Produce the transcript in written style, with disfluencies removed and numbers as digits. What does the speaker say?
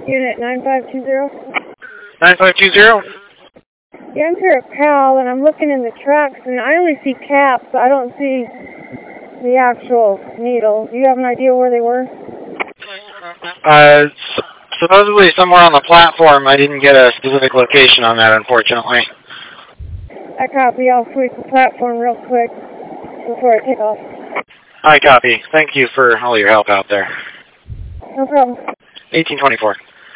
Unit 9520. 9520? Yeah, I'm here at PAL, and I'm looking in the tracks, and I only see caps. I don't see the actual needle. Do you have an idea where they were? Supposedly somewhere on the platform. I didn't get a specific location on that, unfortunately. I copy. I'll sweep the platform real quick before I take off. I copy. Thank you for all your help out there. No problem. 1824.